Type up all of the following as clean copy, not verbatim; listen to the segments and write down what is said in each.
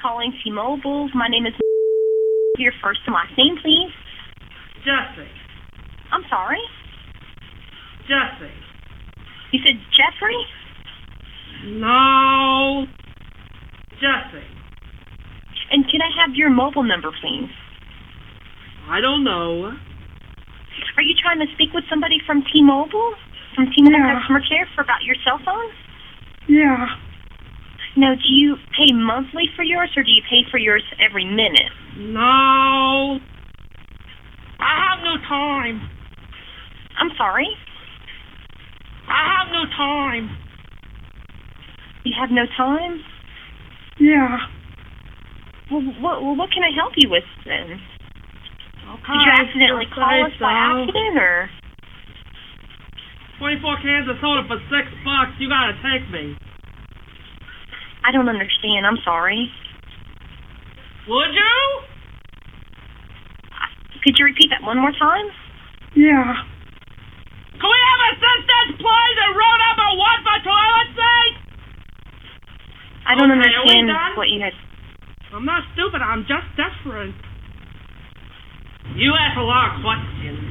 calling T-Mobile. My name is... Your first and last name, please. Jesse. I'm sorry? Jesse. You said Jeffrey? No. Jesse. And can I have your mobile number, please? I don't know. Are you trying to speak with somebody from T-Mobile? From T-Mobile Customer Care about your cell phone? Yeah. Now, do you pay monthly for yours, or do you pay for yours every minute? No. I have no time. I'm sorry? I have no time. You have no time? Yeah. Well, what can I help you with, then? Okay. Did you accidentally call us by accident, or...? 24 cans of soda for $6. You gotta take me. I don't understand. I'm sorry. Would you? Could you repeat that one more time? Yeah. Can we have assistance, please, in row number 1 for toilet seat? I don't Okay, understand are we done? what you had... I'm not stupid. I'm just desperate. You ask a lot of questions.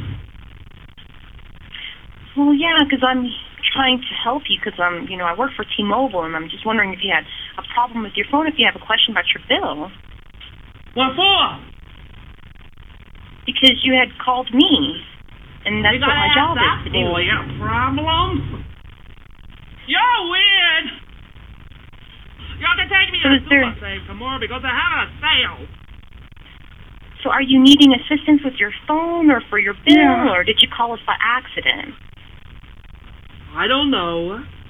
Well, yeah, because I'm trying to help you because I work for T-Mobile, and I'm just wondering if you had a problem with your phone, if you have a question about your bill. What for? Because you had called me, and that's You what gotta my ask job that is to do. boy. You got a problem? You're weird. You have to take me So to is there... Super Save tomorrow because they're having a sale. So are you needing assistance with your phone or for your bill, Yeah. or did you call us by accident? I don't know.